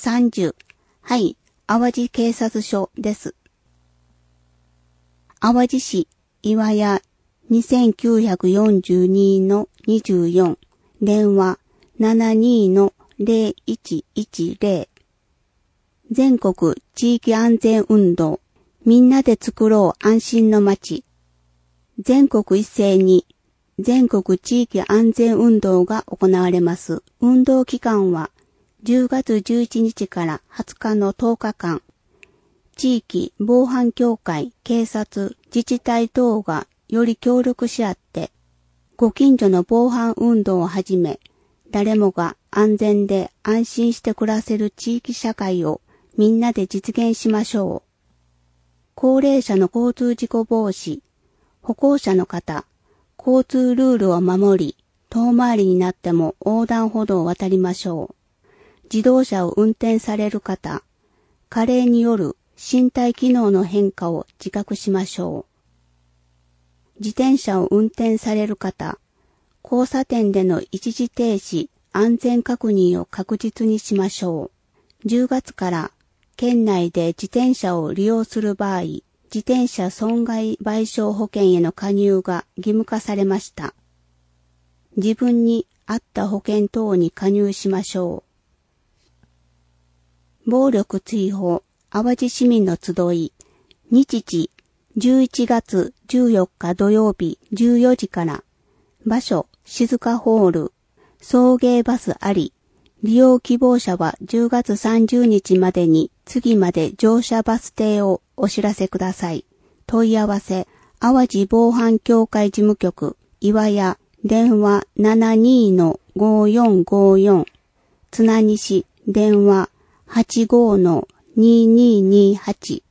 30。はい、淡路警察署です。淡路市岩屋 2942-24 電話 72-0110 全国地域安全運動みんなで作ろう安心の街全国一斉に全国地域安全運動が行われます。運動期間は10月11日から20日の10日間。地域防犯協会、警察、自治体等がより協力し合って、ご近所の防犯運動をはじめ、誰もが安全で安心して暮らせる地域社会をみんなで実現しましょう。高齢者の交通事故防止、歩行者の方、交通ルールを守り、遠回りになっても横断歩道を渡りましょう。自動車を運転される方、加齢による身体機能の変化を自覚しましょう。自転車を運転される方、交差点での一時停止、安全確認を確実にしましょう。10月から県内で自転車を利用する場合、自転車損害賠償保険への加入が義務化されました。自分に合った保険等に加入しましょう。暴力追放、淡路市民の集い、日時11月14日土曜日14時から、場所静かホール、送迎バスあり、利用希望者は10月30日までに次まで乗車バス停をお知らせください。問い合わせ、淡路防犯協会事務局、岩屋、電話 72-5454、津南西、電話 85-2228